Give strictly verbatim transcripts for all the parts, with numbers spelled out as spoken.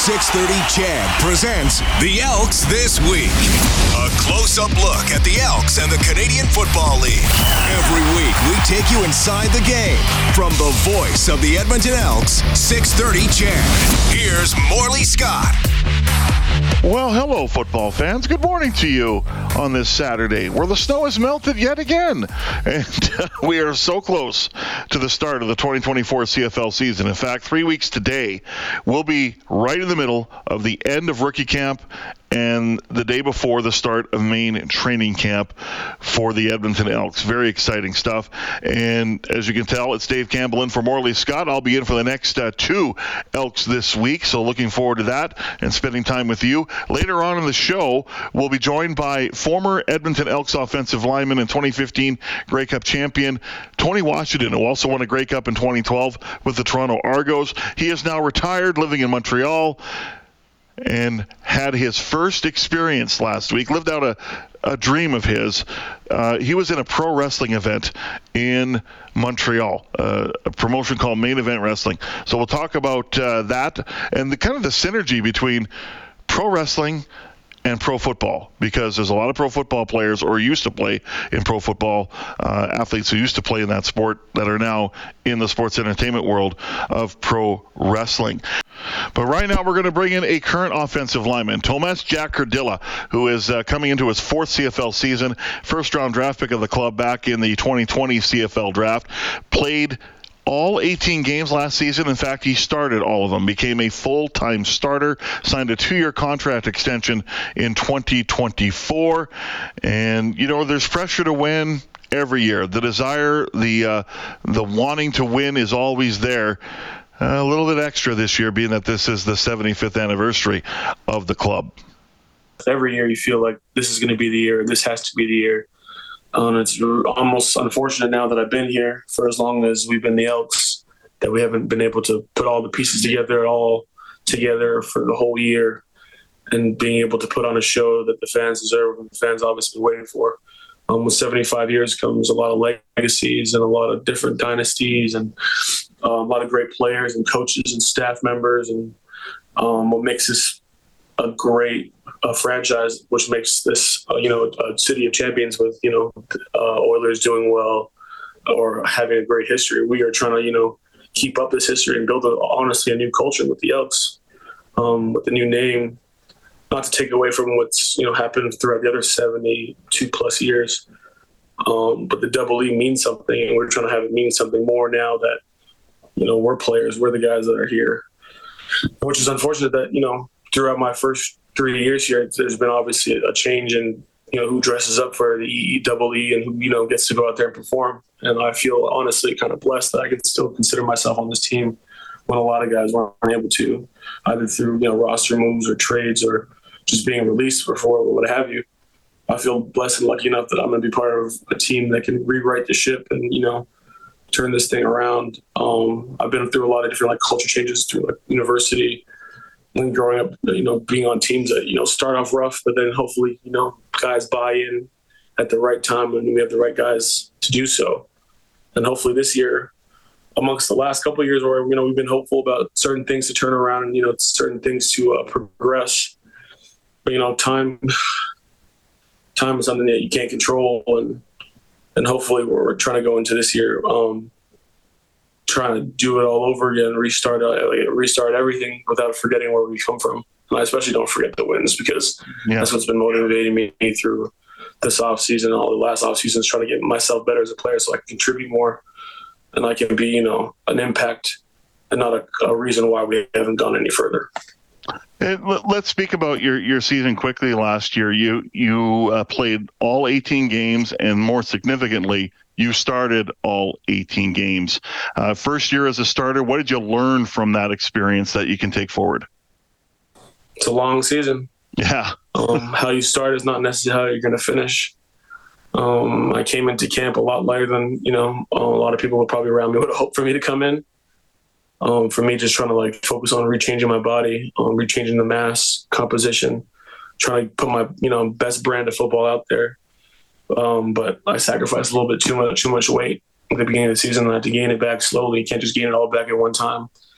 six thirty Chad presents The Elks This Week. A close-up look at the Elks and the Canadian Football League. Every week, we take you inside the game. From the voice of the Edmonton Elks, six thirty Chad. Here's Morley Scott. Well, hello, football fans. Good morning to you on this Saturday, where the snow has melted yet again. And uh, we are so close to the start of the twenty twenty-four C F L season. In fact, three weeks today, we'll be right in the middle of the end of rookie camp and the day before the start of main training camp for the Edmonton Elks. Very exciting stuff. And as you can tell, it's Dave Campbell in for Morley Scott. I'll be in for the next uh, two Elks this week, so looking forward to that and spending time with you. Later on in the show, we'll be joined by former Edmonton Elks offensive lineman and twenty fifteen Grey Cup champion Tony Washington, who also won a Grey Cup in twenty twelve with the Toronto Argos. He is now retired, living in Montreal, and had his first experience last week, lived out a, a dream of his. Uh, he was in a pro wrestling event in Montreal, uh, a promotion called Main Event Wrestling. So we'll talk about uh, that and the kind of the synergy between pro wrestling and pro football, because there's a lot of pro football players or used to play in pro football, uh, athletes who used to play in that sport that are now in the sports entertainment world of pro wrestling. But right now we're going to bring in a current offensive lineman, Tomas Jack Krdila, who is uh, coming into his fourth C F L season, first round draft pick of the club back in the twenty twenty C F L draft, played all eighteen games last season. In fact, he started all of them, became a full-time starter, signed a two-year contract extension in twenty twenty-four. And, you know, there's pressure to win every year. The desire, the uh, the wanting to win is always there. Uh, a little bit extra this year, being that this is the seventy-fifth anniversary of the club. Every year you feel like this is going to be the year, this has to be the year. Um, it's almost unfortunate now that I've been here for as long as we've been the Elks that we haven't been able to put all the pieces together, all together for the whole year, and being able to put on a show that the fans deserve and the fans obviously been waiting for. Um, with seventy-five years comes a lot of legacies and a lot of different dynasties and uh, a lot of great players and coaches and staff members, and um, what makes this a great uh, franchise, which makes this, uh, you know, a city of champions with, you know, uh, Oilers doing well or having a great history. We are trying to, you know, keep up this history and build, a, honestly, a new culture with the Elks, um, with the new name, not to take away from what's, you know, happened throughout the other seventy-two plus years. Um, but the double E means something, and we're trying to have it mean something more now that, you know, we're players, we're the guys that are here, which is unfortunate that, you know, throughout my first three years here, there's been obviously a change in, you know, who dresses up for the E double E and who, you know, gets to go out there and perform. And I feel honestly kind of blessed that I can still consider myself on this team when a lot of guys weren't able to, either through, you know, roster moves or trades or just being released before or what have you. I feel blessed and lucky enough that I'm going to be part of a team that can rewrite the ship and, you know, turn this thing around. Um, I've been through a lot of different like culture changes through like university, when growing up, you know, being on teams that, you know, start off rough, but then hopefully, you know, guys buy in at the right time and we have the right guys to do so. And hopefully this year, amongst the last couple of years where, you know, we've been hopeful about certain things to turn around and, you know, certain things to uh, progress. But, you know, time time is something that you can't control. And and hopefully we're, we're trying to go into this year um, trying to do it all over again, restart uh, restart everything without forgetting where we come from. And I especially don't forget the wins, because yeah. that's what's been motivating me through this offseason, all the last offseason, is trying to get myself better as a player so I can contribute more and I can be, you know, an impact and not a, a reason why we haven't gone any further. And let's speak about your, your season quickly last year. You you uh, played all eighteen games, and more significantly, you started all eighteen games. Uh, first year as a starter, what did you learn from that experience that you can take forward? It's a long season. Yeah. um, how you start is not necessarily how you're going to finish. Um, I came into camp a lot lighter than, you know, a lot of people would probably around me would have hoped for me to come in. Um, for me, just trying to like focus on rechanging my body, um, rechanging the mass composition, trying to put my, you know, best brand of football out there. Um, but I sacrificed a little bit too much, too much weight at the beginning of the season. I had to gain it back slowly. You can't just gain it all back at one time.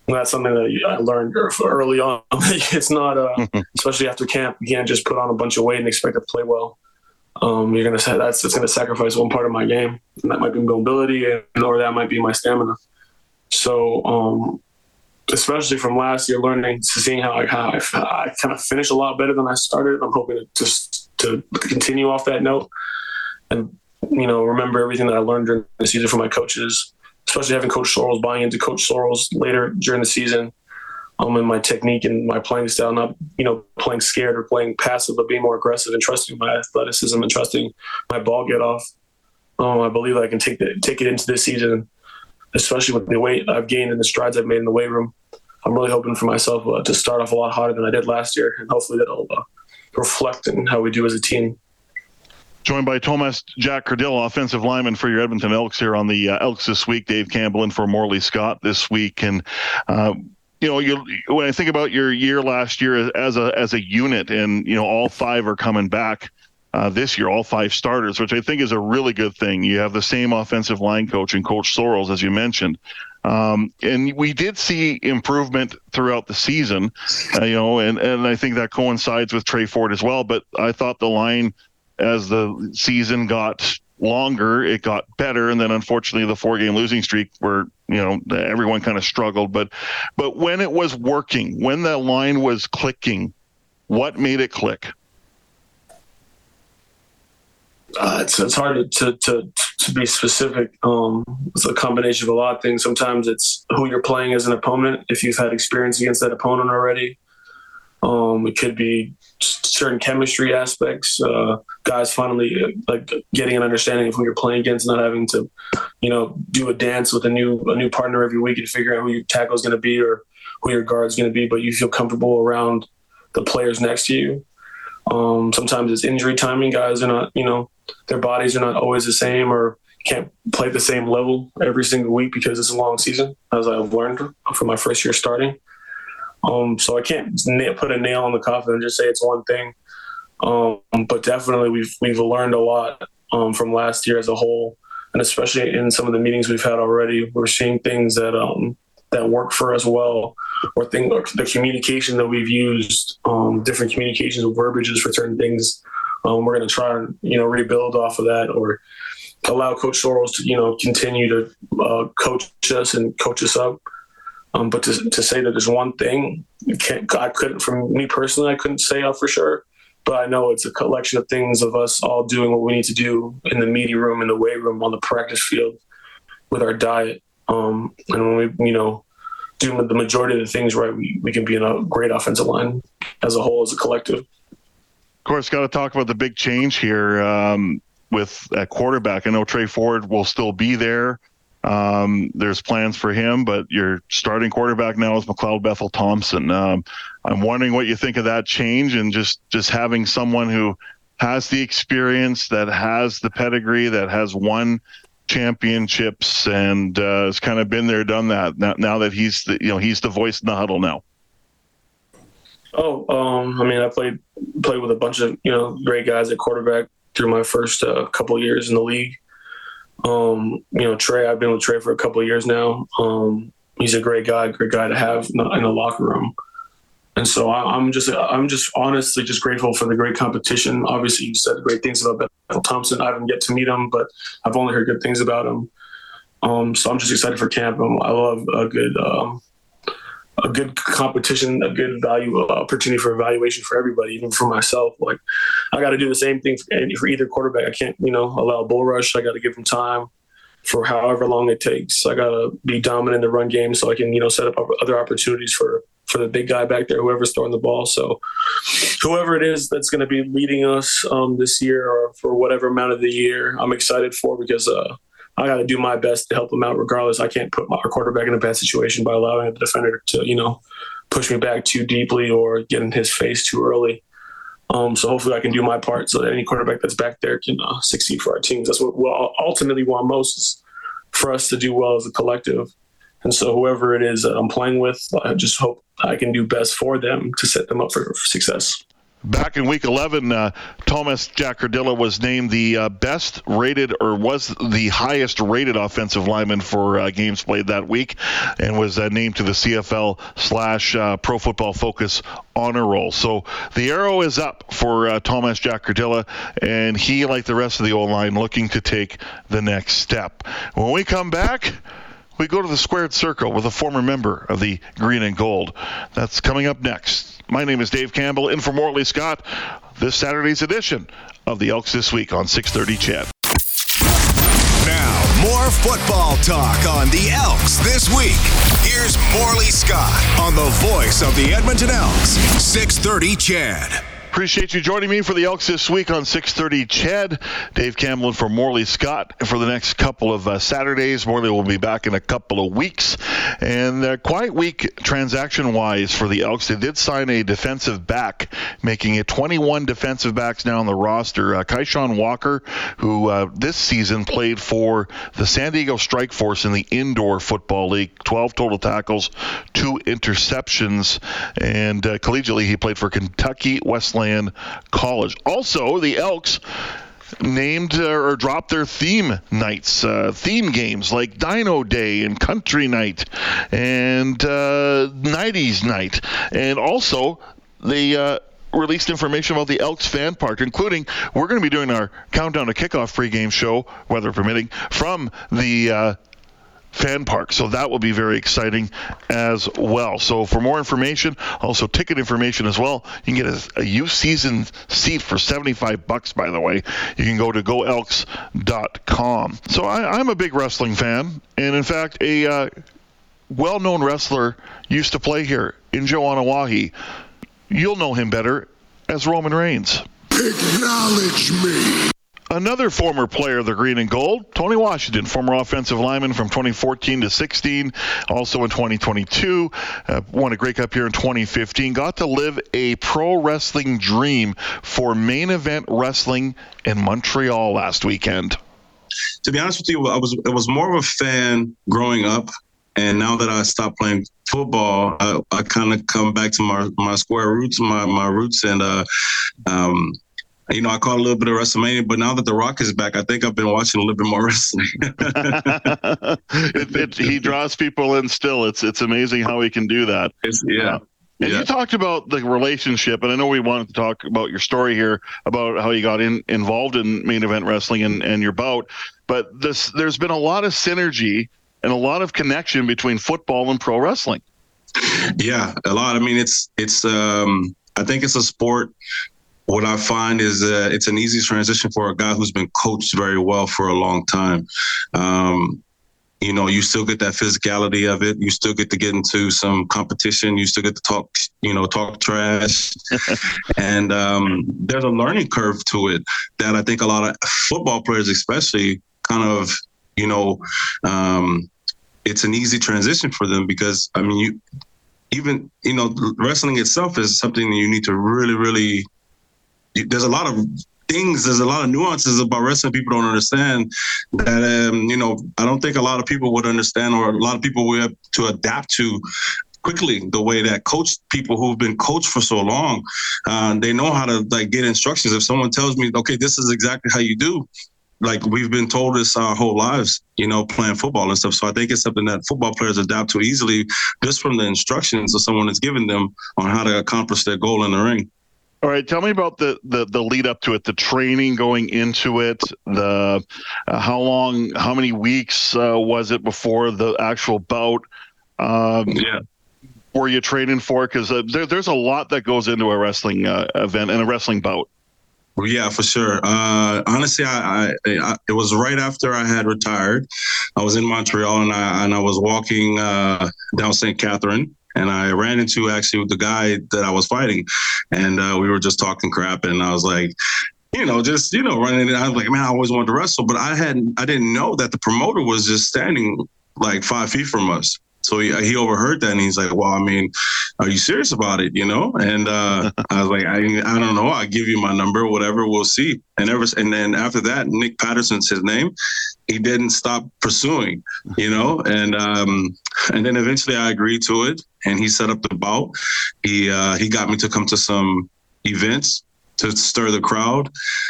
And that's something that I learned early on. It's not, uh, especially after camp, you can't just put on a bunch of weight and expect to play well. Um, you're gonna say that's it's gonna sacrifice one part of my game, and that might be mobility, and, or that might be my stamina. So, um, especially from last year, learning, seeing how I, how I, I kind of finished a lot better than I started. I'm hoping to just to continue off that note, and you know, remember everything that I learned during the season from my coaches, especially having Coach Sorrells, buying into Coach Sorrells later during the season. Um, and my technique and my playing style, not, you know, playing scared or playing passive, but being more aggressive and trusting my athleticism and trusting my ball get off. Um, I believe I can take the, take it into this season, especially with the weight I've gained and the strides I've made in the weight room. I'm really hoping for myself uh, to start off a lot hotter than I did last year, and hopefully that'll uh, reflect in how we do as a team. Joined by Tomas Jack Cardillo, offensive lineman for your Edmonton Elks here on the uh, Elks This Week. Dave Campbell in for Morley Scott this week. And, uh, you know, you, when I think about your year last year as a as a unit, and you know, all five are coming back uh, this year, all five starters, which I think is a really good thing. You have the same offensive line coach and Coach Sorrells, as you mentioned, um, and we did see improvement throughout the season. Uh, you know, and and I think that coincides with Trey Ford as well. But I thought the line, as the season got longer, it got better, and then unfortunately the four-game losing streak where, you know, everyone kind of struggled. But but when it was working, when the line was clicking, what made it click? Uh, it's it's hard to to to be specific. Um, it's a combination of a lot of things. Sometimes it's who you're playing as an opponent. If you've had experience against that opponent already, um, it could be certain chemistry aspects. Uh, guys finally uh, like getting an understanding of who you're playing against, not having to, you know, do a dance with a new a new partner every week and figure out who your tackle is going to be or who your guard is going to be. But you feel comfortable around the players next to you. Um, sometimes it's injury timing. Guys are not, you know, their bodies are not always the same or can't play at the same level every single week because it's a long season, as I've learned from my first year starting. Um, so I can't put a nail on the coffin and just say it's one thing. Um, but definitely we've we've learned a lot um, from last year as a whole, and especially in some of the meetings we've had already, we're seeing things that um, that work for us well, or things, or the communication that we've used, um, different communications of verbiages for certain things. Um, we're going to try and, you know, rebuild off of that, or allow Coach Sorrells to, you know, continue to uh, coach us and coach us up. Um, but to to say that there's one thing, you can't, I couldn't, for me personally, I couldn't say uh, for sure. But I know it's a collection of things of us all doing what we need to do in the media room, in the weight room, on the practice field, with our diet. Um, and when we, you know, do the majority of the things right, we, we can be in a great offensive line as a whole, as a collective. Of course, got to talk about the big change here um, with at quarterback. I know Trey Ford will still be there. Um, there's plans for him, but your starting quarterback now is McLeod Bethel Thompson. Um, I'm wondering what you think of that change, and just, just having someone who has the experience, that has the pedigree, that has won championships, and uh, has kind of been there, done that. Now, now that he's the, you know, he's the voice in the huddle now. Oh, um, I mean, I played played with a bunch of, you know, great guys at quarterback through my first uh, couple of years in the league. Um, you know, Trey, I've been with Trey for a couple of years now. Um, he's a great guy, great guy to have in the, in the locker room. And so I, I'm just, I'm just honestly just grateful for the great competition. Obviously, you said great things about Bethel Thompson. I haven't yet to meet him, but I've only heard good things about him. Um, so I'm just excited for camp. I love a good, um, a good competition, a good value opportunity for evaluation for everybody, even for myself. Like, I got to do the same thing for, for either quarterback. I can't, you know, allow a bull rush. I got to give them time for however long it takes. I got to be dominant in the run game so I can, you know, set up other opportunities for, for the big guy back there, whoever's throwing the ball. So whoever it is that's going to be leading us um, this year or for whatever amount of the year, I'm excited for, because uh, I got to do my best to help them out regardless. I can't put my quarterback in a bad situation by allowing the defender to, you know, push me back too deeply or get in his face too early. Um, so hopefully I can do my part so that any quarterback that's back there can uh, succeed for our teams. That's what we'll ultimately want most, is for us to do well as a collective. And so whoever it is that I'm playing with, I just hope I can do best for them to set them up for success. Back in week eleven, uh, Thomas Jackardilla was named the uh, best rated, or was the highest rated offensive lineman for uh, games played that week, and was uh, named to the C F L slash uh, Pro Football Focus honor roll. So the arrow is up for uh, Thomas Jackardilla, and he, like the rest of the O-line, looking to take the next step. When we come back, we go to the squared circle with a former member of the Green and Gold. That's coming up next. My name is Dave Campbell, in for Morley Scott, this Saturday's edition of the Elks This Week on six thirty C H E D. Now, more football talk on the Elks This Week. Here's Morley Scott on the voice of the Edmonton Elks, six thirty C H E D. Appreciate you joining me for the Elks This Week on six thirty C H E D. Dave Campbell for Morley Scott for the next couple of uh, Saturdays. Morley will be back in a couple of weeks. And a quiet week transaction-wise for the Elks. They did sign a defensive back, making it twenty-one defensive backs now on the roster. Uh, Kaishan Walker, who uh, this season played for the San Diego Strike Force in the Indoor Football League. twelve total tackles, two interceptions. And uh, collegiately, he played for Kentucky Wesleyan College. Also, the Elks named uh, or dropped their theme nights, uh, theme games like Dino Day and Country Night and uh, nineties Night. And also, they uh, released information about the Elks Fan Park, including we're going to be doing our Countdown to Kickoff pregame show, weather permitting, from the uh, Fan Park. So that will be very exciting as well. So for more information, also ticket information as well, you can get a, a youth season seat for seventy-five bucks, by the way. You can go to go elks dot com. So I, I'm a big wrestling fan. And in fact, a uh, well-known wrestler used to play here in Joannawahi. You'll know him better as Roman Reigns. Acknowledge me. Another former player of the Green and Gold, Tony Washington, former offensive lineman from twenty fourteen to sixteen, also in twenty twenty-two, uh, won a Grey Cup here in twenty fifteen, got to live a pro wrestling dream for Main Event Wrestling in Montreal last weekend. To be honest with you, I was I was more of a fan growing up, and now that I stopped playing football, I, I kind of come back to my, my square roots, my, my roots, and uh, um, you know, I caught a little bit of WrestleMania, but now that The Rock is back, I think I've been watching a little bit more wrestling. it, it, he draws people in still. It's it's amazing how he can do that. It's, yeah. Uh, and yeah. You talked about the relationship, and I know we wanted to talk about your story here about how you got in, involved in Main Event Wrestling and, and your bout, but this there's been a lot of synergy and a lot of connection between football and pro wrestling. Yeah, a lot. I mean, it's it's. Um, I think it's a sport. What I find is uh, it's an easy transition for a guy who's been coached very well for a long time. Um, you know, you still get that physicality of it. You still get to get into some competition. You still get to talk, you know, talk trash. and um, there's a learning curve to it that I think a lot of football players especially kind of, you know, um, it's an easy transition for them because, I mean, you even, you know, wrestling itself is something you need to really, really there's a lot of things, there's a lot of nuances about wrestling people don't understand that, um, you know, I don't think a lot of people would understand, or a lot of people would have to adapt to quickly the way that coach people who've been coached for so long, uh, they know how to like get instructions. If someone tells me, okay, this is exactly how you do, like we've been told this our whole lives, you know, playing football and stuff. So I think it's something that football players adapt to easily just from the instructions that someone has given them on how to accomplish their goal in the ring. All right, tell me about the, the, the lead up to it, the training going into it, the uh, how long, how many weeks uh, was it before the actual bout? Um, yeah, were you training for? Because uh, there, there's a lot that goes into a wrestling uh, event and a wrestling bout. Well, yeah, for sure. Uh, honestly, I, I, I it was right after I had retired. I was in Montreal and I and I was walking uh, down Saint Catherine. And I ran into actually the guy that I was fighting, and uh, we were just talking crap. And I was like, you know, just you know, running. And I was like, man, I always wanted to wrestle, but I hadn't, I didn't know that the promoter was just standing like five feet from us. So he, he overheard that, and he's like, well, I mean, are you serious about it? You know? And uh, I was like, I, I don't know. I'll give you my number, whatever. We'll see. And ever, and then after that, Nick Patterson's his name. He didn't stop pursuing, you know, and um, and then eventually I agreed to it, and he set up the bout. He uh, he got me to come to some events to stir the crowd.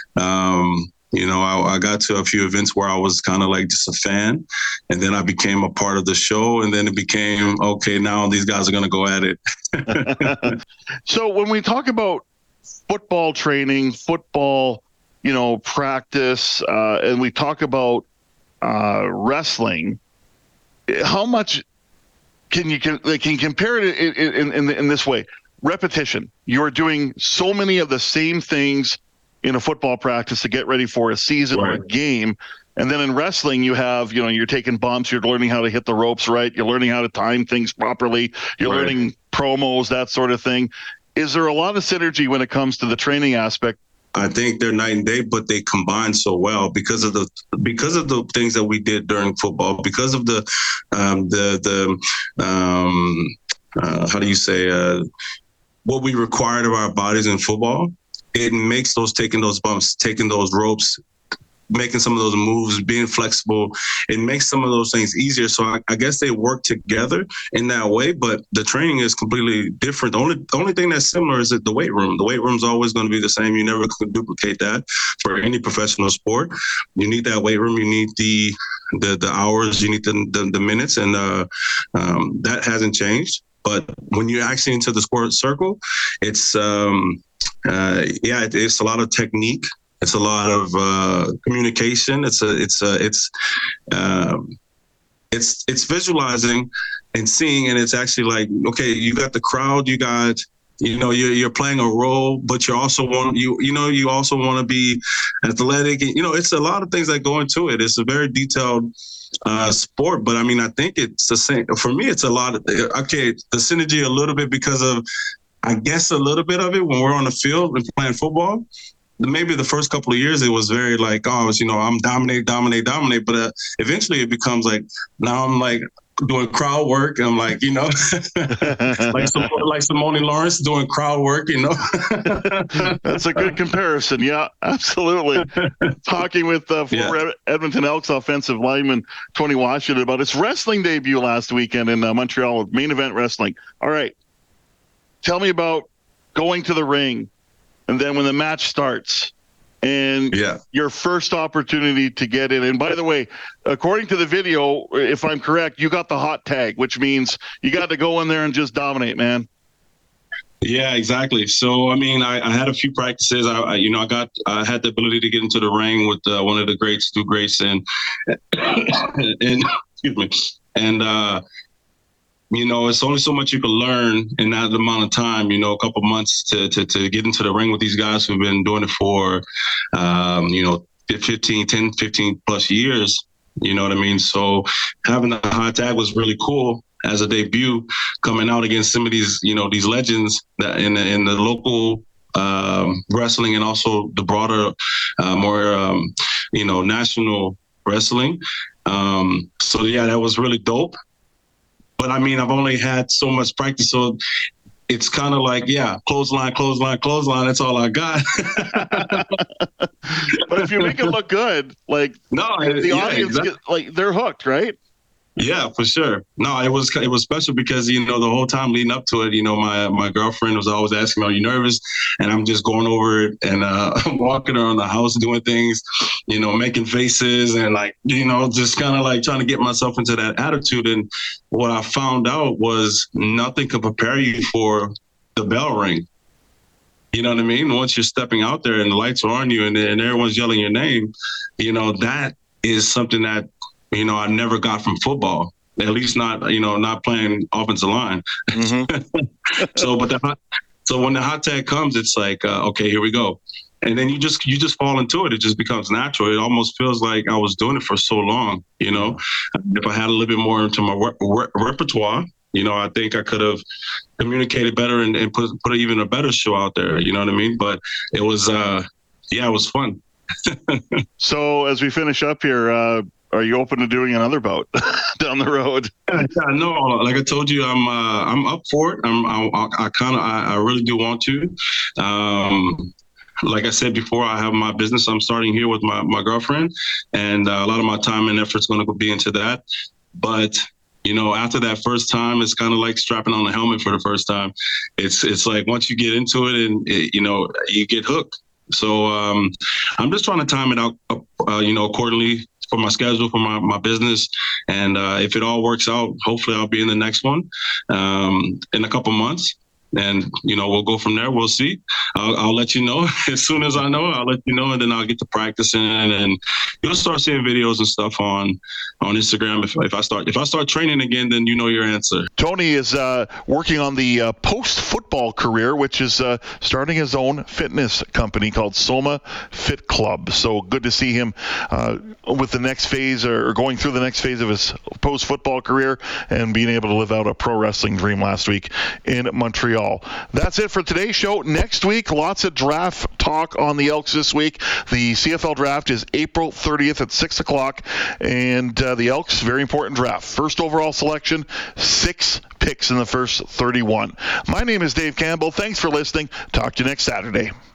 Um, you know, I, I got to a few events where I was kind of like just a fan, and then I became a part of the show, and then it became, okay, now these guys are going to go at it. So when we talk about football training, football, you know, practice, uh, and we talk about uh, wrestling, how much can you can, can you compare it in, in, in, in this way? Repetition. You're doing so many of the same things in a football practice to get ready for a season right. or a game. And then in wrestling, you have, you know, you're taking bumps, you're learning how to hit the ropes right, you're learning how to time things properly, you're right. learning promos, that sort of thing. Is there a lot of synergy when it comes to the training aspect? I think they're night and day, but they combine so well because of the because of the things that we did during football, because of the um, the the um, uh, how do you say uh, what we required of our bodies in football. It makes those taking those bumps, taking those ropes, making some of those moves, being flexible, it makes some of those things easier. So I, I guess they work together in that way, but the training is completely different. The only, the only thing that's similar is that the weight room. The weight room is always going to be the same. You never can duplicate that for any professional sport. You need that weight room. You need the the, the hours. You need the, the, the minutes, and uh, um, that hasn't changed. But when you're actually into the sport circle, it's um, uh, yeah, it, it's a lot of technique. It's a lot of uh, communication. It's a, it's a, it's, um, it's, it's visualizing and seeing, and it's actually like, okay, you got the crowd, you got, you know, you're you're playing a role, but you also want you, you know, you also want to be athletic. You know, it's a lot of things that go into it. It's a very detailed uh, sport, but I mean, I think it's the same for me. It's a lot of okay, the synergy a little bit because of, I guess, a little bit of it when we're on the field and playing football. Maybe the first couple of years, it was very like, oh, you know, I'm dominate, dominate, dominate. But uh, eventually it becomes like, now I'm like doing crowd work. I'm like, you know, like, some, like Simone Lawrence doing crowd work, you know. That's a good comparison. Yeah, absolutely. Talking with uh, former yeah. Edmonton Elks offensive lineman Tony Washington about his wrestling debut last weekend in uh, Montreal with Main Event Wrestling. All right. Tell me about going to the ring. And then when the match starts and yeah. your first opportunity to get in. And by the way, according to the video, if I'm correct, you got the hot tag, which means you got to go in there and just dominate, man. Yeah, exactly. So, I mean, I, I had a few practices. I, I, you know, I got, I had the ability to get into the ring with uh, one of the greats, Stu Grayson, and excuse me, and, uh, you know, it's only so much you can learn in that amount of time, you know, a couple months to, to, to get into the ring with these guys who've been doing it for, um, you know, fifteen, ten, fifteen plus years. You know what I mean? So having the hot tag was really cool as a debut, coming out against some of these, you know, these legends that in the, in the local um, wrestling and also the broader, uh, more, um, you know, national wrestling. Um, so, yeah, that was really dope. But, I mean, I've only had so much practice, so it's kind of like, yeah, clothesline, clothesline, clothesline, that's all I got. But if you make it look good, like, no, the yeah, audience, exactly. get, like, they're hooked, right? Yeah, for sure. No, it was it was special because, you know, the whole time leading up to it, you know, my my girlfriend was always asking me, are you nervous? And I'm just going over it and uh, walking around the house doing things, you know, making faces and like, you know, just kind of like trying to get myself into that attitude. And what I found out was nothing could prepare you for the bell ring. You know what I mean? Once you're stepping out there and the lights are on you and, and everyone's yelling your name, you know, that is something that, you know, I never got from football, at least not, you know, not playing offensive line. Mm-hmm. so, but the hot, so when the hot tag comes, it's like, uh, okay, here we go. And then you just, you just fall into it. It just becomes natural. It almost feels like I was doing it for so long, you know. If I had a little bit more into my re- re- repertoire, you know, I think I could have communicated better and, and put, put even a better show out there. You know what I mean? But it was, uh, yeah, it was fun. So as we finish up here, uh, are you open to doing another bout down the road? Yeah, no, like I told you, I'm uh, I'm up for it. I'm I, I kind of I, I really do want to. Um, like I said before, I have my business. I'm starting here with my, my girlfriend, and uh, a lot of my time and effort is going to be into that. But you know, after that first time, it's kind of like strapping on a helmet for the first time. It's it's like once you get into it, and it, you know, you get hooked. So um, I'm just trying to time it out, uh, you know, accordingly for my schedule, for my, my business. And uh, if it all works out, hopefully I'll be in the next one um, in a couple months. And, you know, we'll go from there. We'll see. I'll, I'll let you know as soon as I know. I'll let you know, and then I'll get to practicing, and you'll start seeing videos and stuff on on Instagram. If, if I start if I start training again, then you know your answer. Tony is uh, working on the uh, post-football career, which is uh, starting his own fitness company called Soma Fit Club. So good to see him uh, with the next phase, or going through the next phase of his post-football career, and being able to live out a pro wrestling dream last week in Montreal. That's it for today's show. Next week, lots of draft talk on the Elks this week. The C F L draft is April thirtieth at six o'clock, and uh, the Elks, very important draft. First overall selection, six picks in the first thirty-one. My name is Dave Campbell. Thanks for listening. Talk to you next Saturday.